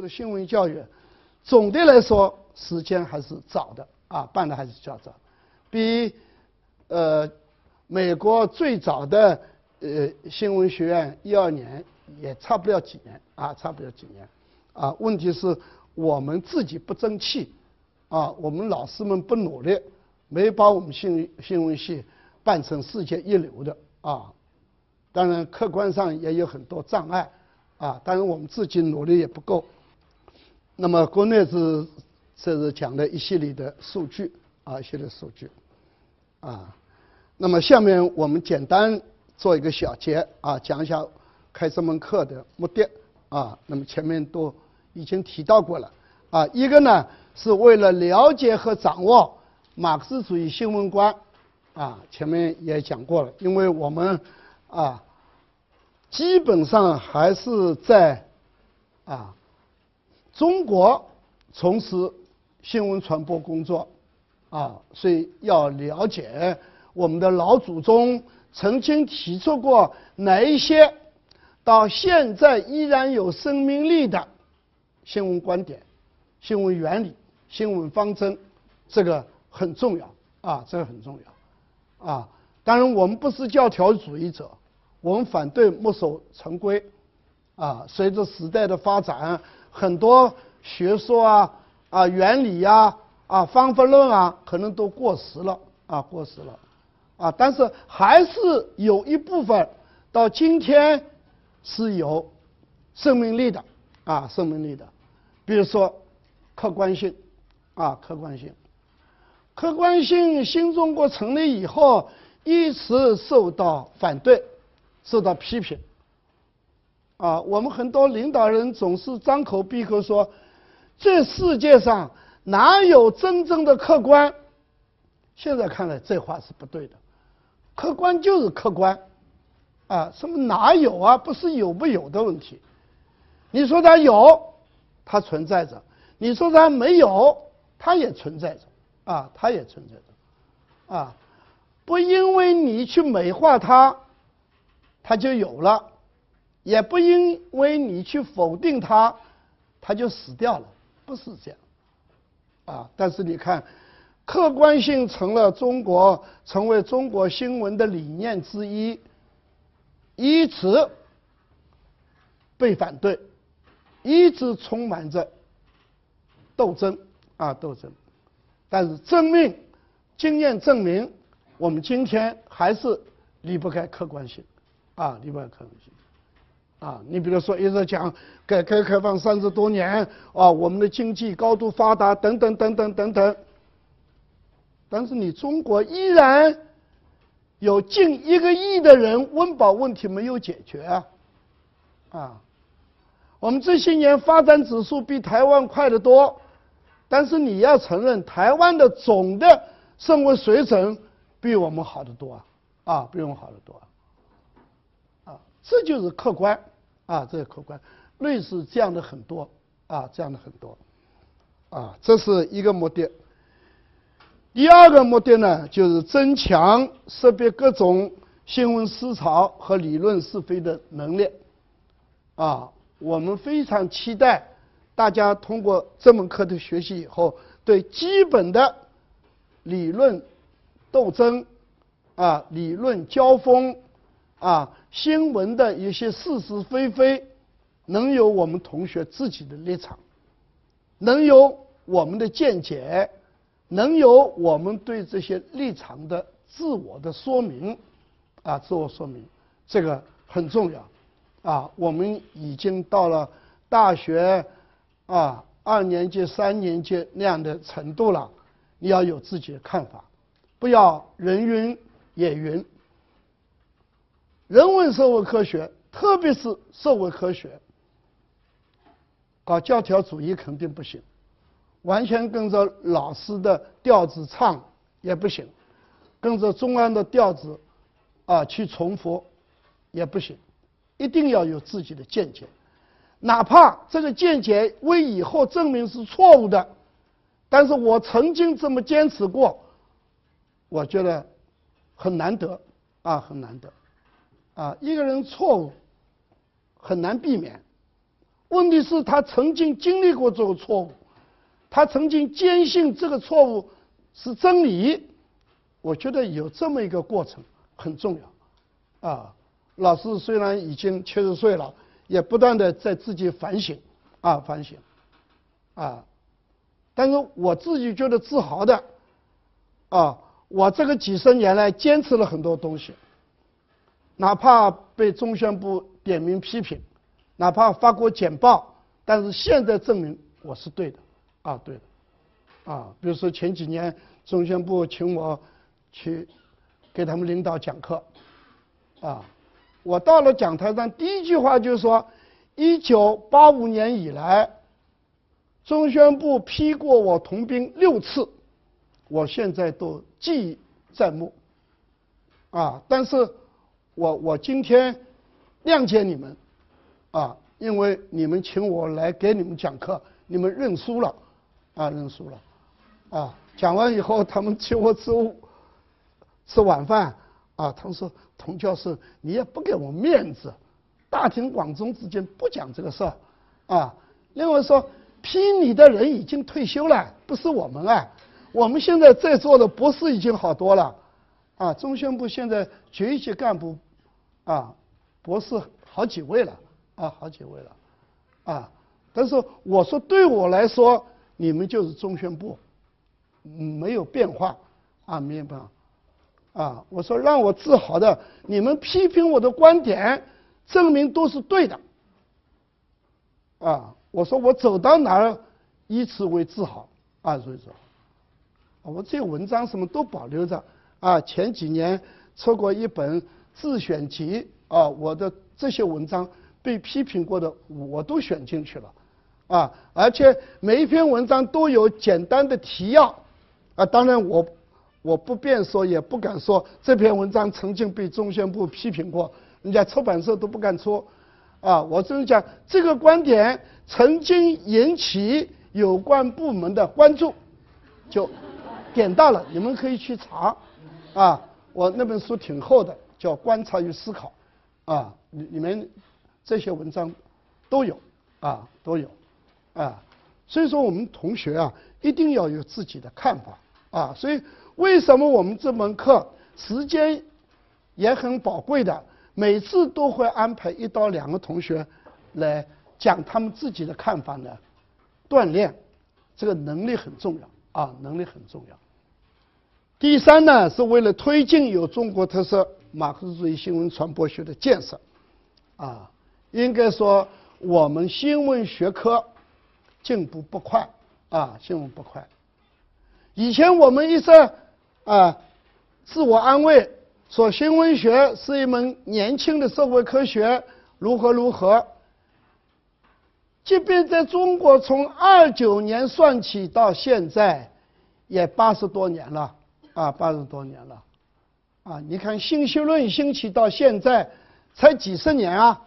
个新闻教育，总的来说时间还是早的办的还是较早，比美国最早的新闻学院1、2年也差不了几年差不了几年问题是我们自己不争气我们老师们不努力，没把我们新闻系办成世界一流的当然客观上也有很多障碍当然我们自己努力也不够。那么国内这是讲的一系列的数据一系列数据那么下面我们简单做一个小结讲一下开这门课的目的那么前面都已经提到过了一个呢是为了了解和掌握马克思主义新闻观前面也讲过了，因为我们基本上还是在中国从事新闻传播工作所以要了解我们的老祖宗曾经提出过哪一些到现在依然有生命力的新闻观点、新闻原理、新闻方针，这个很重要这个很重要当然我们不是教条主义者，我们反对墨守成规随着时代的发展，很多学说原理方法论可能都过时了但是还是有一部分到今天是有生命力的生命力的，比如说客观性客观性新中国成立以后一直受到反对，受到批评我们很多领导人总是张口闭口说这世界上哪有真正的客观，现在看来这话是不对的，客观就是客观什么哪有不是有不有的问题，你说它有它存在着，你说它没有它也存在着它也存在着不因为你去美化它它就有了，也不因为你去否定它它就死掉了，不是这样但是你看客观性成为中国新闻的理念之一，一直被反对，一直充满着斗争但是经验证明我们今天还是离不开客观性离不开客观性你比如说一直讲改革开放30多年我们的经济高度发达等等，但是你中国依然有近1个亿的人温饱问题没有解决我们这些年发展指数比台湾快得多，但是你要承认台湾的总的生活水准比我们好得多比我们好得多这就是客观这是客观，类似这样的很多这是一个目的。第二个目的呢，就是增强识别各种新闻思潮和理论是非的能力我们非常期待大家通过这门课的学习以后，对基本的理论斗争理论交锋新闻的一些是是非非能有我们同学自己的立场，能有我们的见解，能有我们对这些立场的自我的说明自我说明，这个很重要我们已经到了大学2年级3年级那样的程度了，你要有自己的看法，不要人云也云。人文社会科学，特别是社会科学，搞教条主义肯定不行，完全跟着老师的调子唱也不行，跟着中央的调子去重复也不行，一定要有自己的见解，哪怕这个见解为以后证明是错误的，但是我曾经这么坚持过，我觉得很难得很难得一个人错误很难避免， 问题是他曾经经历过这个错误，他曾经坚信这个错误是真理。我觉得有这么一个过程很重要啊。老师虽然已经70岁了，也不断的在自己反省啊，但是我自己觉得自豪的啊，我这个几十年来坚持了很多东西，哪怕被中宣部点名批评，哪怕发过简报，但是现在证明我是对的啊，对的啊。比如说前几年中宣部请我去给他们领导讲课啊，我到了讲台上，第一句话就是说，1985年以来，中宣部批过我同兵6次，我现在都记忆在目啊。但是我今天谅解你们啊，因为你们请我来给你们讲课，你们认输了啊，认输了啊。讲完以后，他们请我吃晚饭啊，他们说童教授你也不给我面子，大庭广众之间不讲这个事儿啊。另外说批你的人已经退休了，不是我们啊，我们现在在座的博士已经好多了啊，中宣部现在决议级干部啊，博士好几位了啊，好几位了啊。但是我说对我来说，你们就是中宣部，没有变化啊，没有变化啊。我说让我自豪的，你们批评我的观点，证明都是对的啊。我说我走到哪儿以此为自豪啊，所以说我这些文章什么都保留着啊。前几年出过一本自选集啊，我的这些文章被批评过的我都选进去了啊，而且每一篇文章都有简单的提要啊。当然我不便说，也不敢说这篇文章曾经被中宣部批评过，人家出版社都不敢出啊。我只能讲这个观点曾经引起有关部门的关注，就点到了，你们可以去查啊。我那本书挺厚的，叫《观察与思考》啊，里面这些文章都有啊，都有啊。所以说我们同学啊，一定要有自己的看法啊。所以为什么我们这门课时间也很宝贵的，每次都会安排1到2个同学来讲他们自己的看法呢？锻炼这个能力很重要啊，能力很重要。第3呢，是为了推进有中国特色马克思主义新闻传播学的建设啊。应该说我们新闻学科进步不快啊，进步不快。以前我们一直自我安慰说新闻学是一门年轻的社会科学，如何，即便在中国从29年算起到现在也80多年了啊，80多年了啊。你看信息论兴起到现在才几十年啊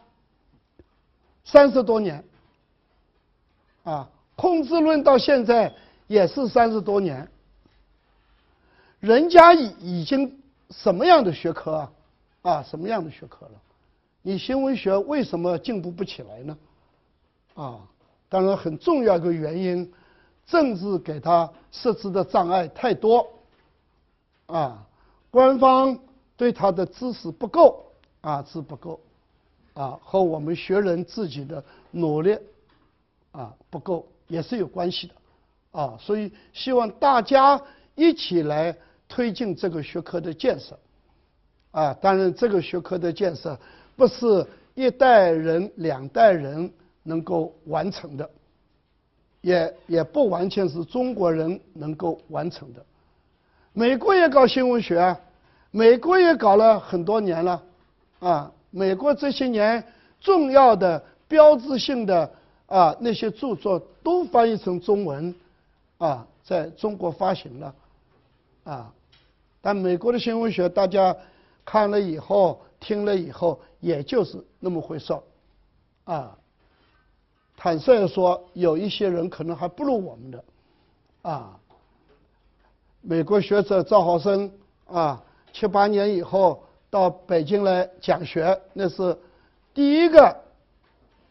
，30多年啊。控制论到现在也是30多年。人家已经什么样的学科啊，什么样的学科了？你新闻学为什么进步不起来呢？啊，当然很重要一个原因，政治给他设置的障碍太多啊，官方对他的支持不够啊，支持不够啊，和我们学人自己的努力啊不够也是有关系的啊。所以希望大家一起来推进这个学科的建设啊。当然这个学科的建设不是1代人2代人能够完成的，也不完全是中国人能够完成的。美国也搞新闻学啊，美国也搞了很多年了啊。美国这些年重要的标志性的那些著作都翻译成中文啊，在中国发行了啊。但美国的新闻学大家看了以后听了以后也就是那么回事啊。坦率说有一些人可能还不如我们的啊。美国学者赵浩生啊，7、8年以后到北京来讲学，那是第一个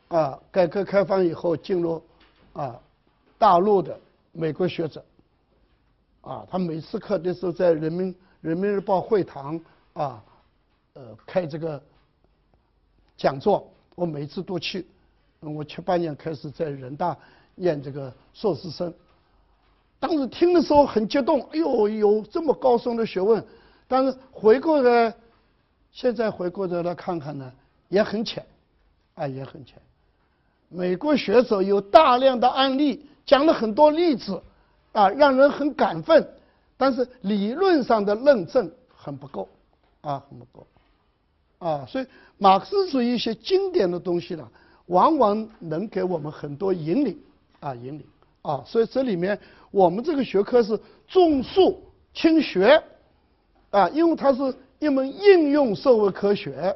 改革开放以后进入大陆的美国学者，他每次课的时候在人民日报会堂开这个讲座，我每次都去。我78年开始在人大念这个硕士生，当时听的时候很激动，哎呦，有这么高深的学问。但是现在回过头来看看呢，也很浅，也很浅。美国学者有大量的案例，讲了很多例子，让人很感奋，但是理论上的论证很不够，很不够，所以马克思主义一些经典的东西呢，往往能给我们很多引领，所以这里面我们这个学科是重数轻学，因为它是一门应用社会科学，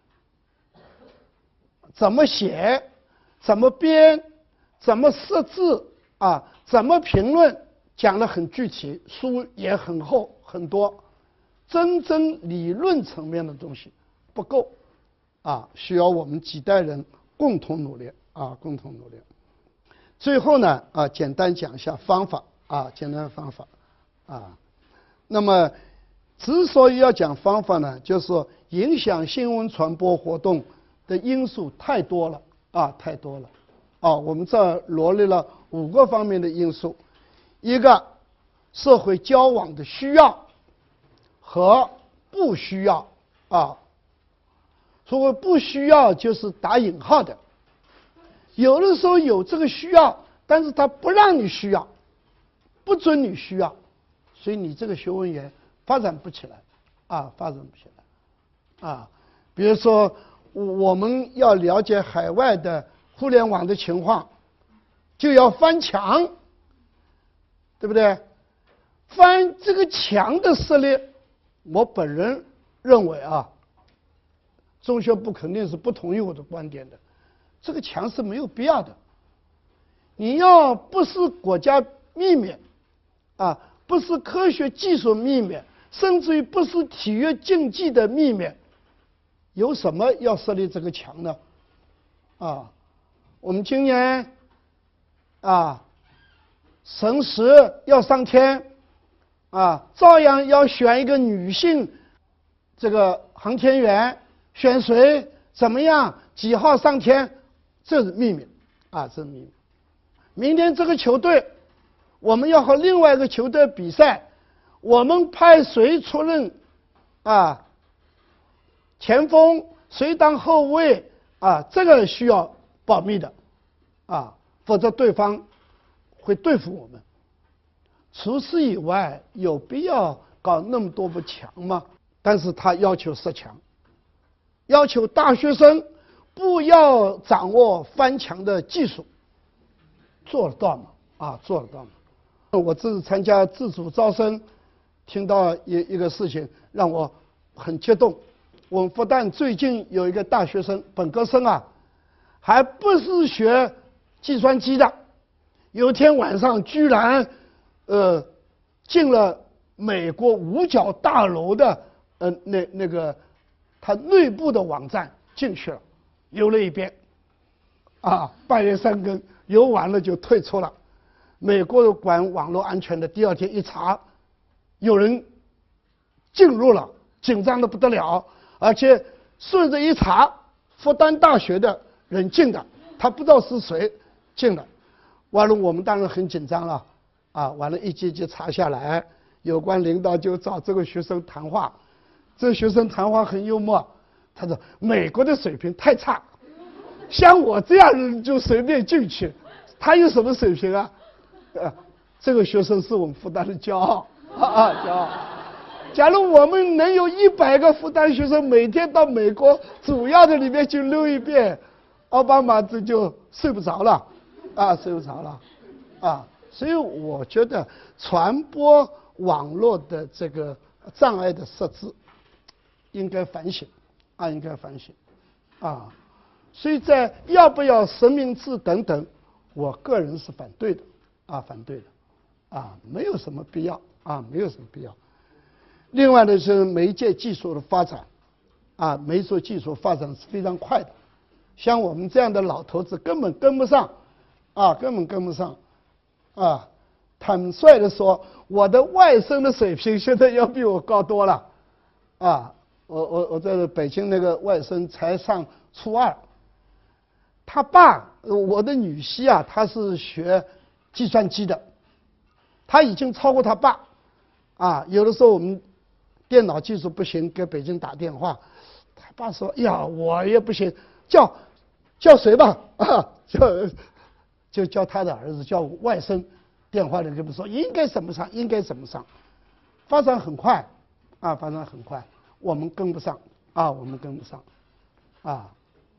怎么写，怎么编，怎么设置，怎么评论，讲得很具体，书也很厚很多，真正理论层面的东西不够，需要我们几代人共同努力，共同努力。最后呢，简单讲一下方法，简单的方法，那么之所以要讲方法呢，就是说影响新闻传播活动的因素太多了，太多了，我们这儿罗列了5个方面的因素，一个社会交往的需要和不需要，所谓不需要就是打引号的，有的时候有这个需要，但是他不让你需要，不准你需要，所以你这个学问也发展不起来，发展不起来，比如说我们要了解海外的互联网的情况，就要翻墙，对不对？翻这个墙的设立，我本人认为中学部肯定是不同意我的观点的，这个墙是没有必要的。你要不是国家秘密，不是科学技术秘密，甚至于不是体育竞技的秘密，有什么要设立这个墙呢？我们今年神10要上天，照样要选一个女性这个航天员，选谁怎么样几号上天，这是秘密，这是秘密。明天这个球队我们要和另外一个球队比赛，我们派谁出任前锋，谁当后卫，这个需要保密的，否则对方会对付我们。除此以外，有必要搞那么多个墙吗？但是他要求设墙，要求大学生不要掌握翻墙的技术，做得到吗？做得到吗？我这次参加自主招生，听到一个事情让我很激动。我们复旦最近有一个大学生，本科生还不是学计算机的，有天晚上居然进了美国五角大楼的那个他内部的网站进去了，游了一遍，半夜3更游完了就退出了。美国管网络安全的第2天一查，有人进入了，紧张的不得了，而且顺着一查，复旦大学的人进的，他不知道是谁进的。完了我们当然很紧张了，完了一级级查下来，有关领导就找这个学生谈话，这个学生谈话很幽默，他说美国的水平太差，像我这样人就随便进去，他有什么水平啊？这个学生是我们复旦的骄傲，骄傲。假如我们能有100个复旦学生每天到美国主要的里面去溜一遍，奥巴马这就睡不着了，睡不着了，所以我觉得传播网络的这个障碍的设置应该反省，应该反省，所以在要不要实名制等等，我个人是反对的，反对的，没有什么必要，没有什么必要。另外呢是媒介技术的发展，媒介技术发展是非常快的， 像我们这样的老头子根本跟不上，根本跟不上，坦率的说，我的外甥的水平现在要比我高多了，我在北京那个外甥才上初2，他爸，我的女婿啊，他是学计算机的，他已经超过他爸，有的时候我们电脑技术不行，给北京打电话，他爸说：“呀，我也不行，叫谁吧？就叫他的儿子，叫外甥。电话里跟我们说应该怎么上，应该怎么上，发展很快，发展很快，我们跟不上，我们跟不上，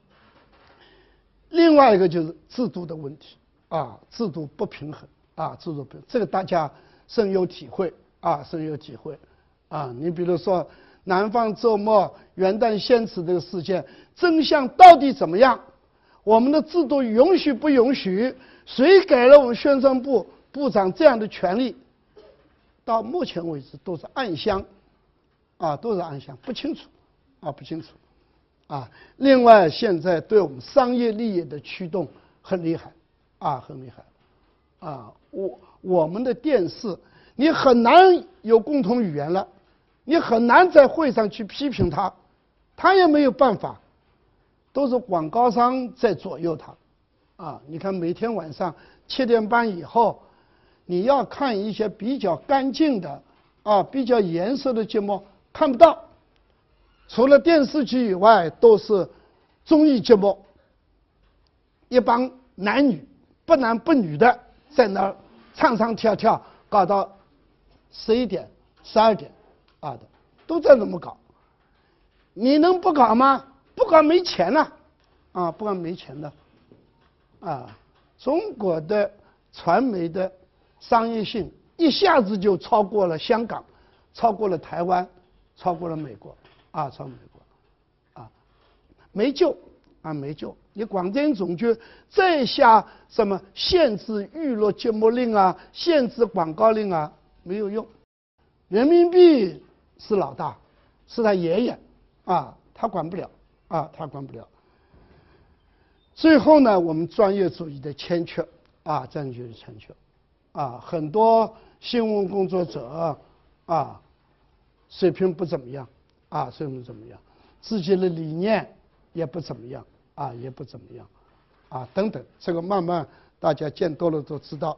另外一个就是制度的问题，制度不平衡，制度不平衡，这个大家深有体会，深有体会，你比如说南方周末元旦献词这个事件，真相到底怎么样？我们的制度允许不允许？谁给了我们宣传部部长这样的权利？到目前为止都是暗箱，都是暗箱，不清楚，不清楚，另外，现在对我们商业利益的驱动很厉害，很厉害，我们的电视，你很难有共同语言了，你很难在会上去批评他，他也没有办法，都是广告商在左右他，你看每天晚上7点半以后，你要看一些比较干净的，比较颜色的节目看不到，除了电视剧以外都是综艺节目，一帮男女不男不女的在那儿唱唱跳跳，搞到11点12点，都在那么搞，你能不搞吗？不搞没钱了，不搞没钱的，中国的传媒的商业性一下子就超过了香港，超过了台湾，超过了美国，超过美国，没救，没救。你广电总局再下什么限制娱乐节目令限制广告令没有用。人民币是老大，是他爷爷，他管不了，他管不了。最后呢，我们专业主义的欠缺，专业主义的欠缺，很多新闻工作者水平不怎么样，水平不怎么样，自己的理念也不怎么样，也不怎么样，等等，这个慢慢大家见多了都知道，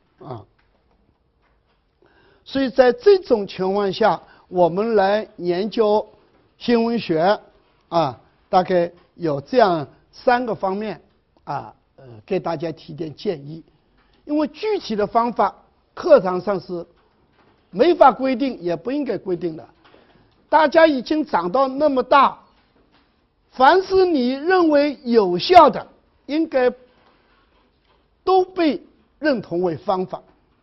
所以在这种情况下，我们来研究新闻学，大概有这样3个方面，给大家提点建议。因为具体的方法课堂上是没法规定，也不应该规定的。大家已经长到那么大，凡是你认为有效的，应该都被认同为方法，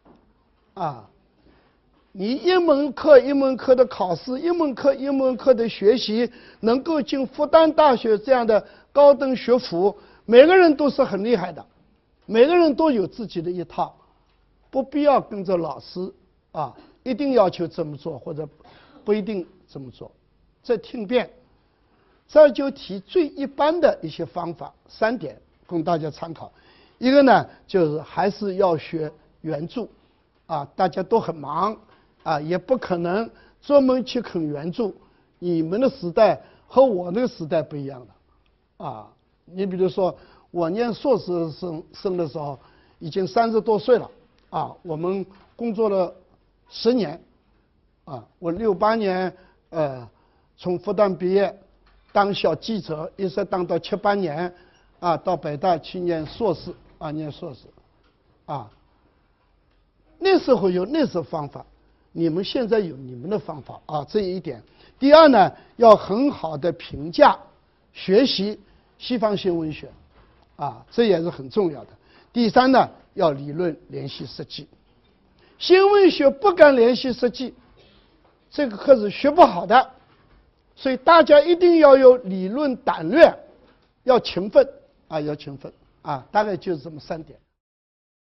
你一门课一门课的考试，一门课一门课的学习，能够进复旦大学这样的高等学府，每个人都是很厉害的，每个人都有自己的一套，不必要跟着老师一定要求这么做，或者不一定这么做。再听遍，这就提最一般的一些方法，3点供大家参考。一个呢，就是还是要学原著，大家都很忙，也不可能专门去啃原著。你们的时代和我那个时代不一样的，你比如说我念硕士生的时候，已经30多岁了，我们工作了10年，我68年从复旦毕业，当小记者，一直当到7、8年，到北大去念硕士，念硕士，那时候有那时候方法，你们现在有你们的方法，这一点。第二呢，要很好的评价、学习西方新闻学，这也是很重要的。第三呢，要理论联系实际。新闻学不敢联系实际，这个课是学不好的，所以大家一定要有理论胆略，要勤奋，要勤奋，大概就是这么3点。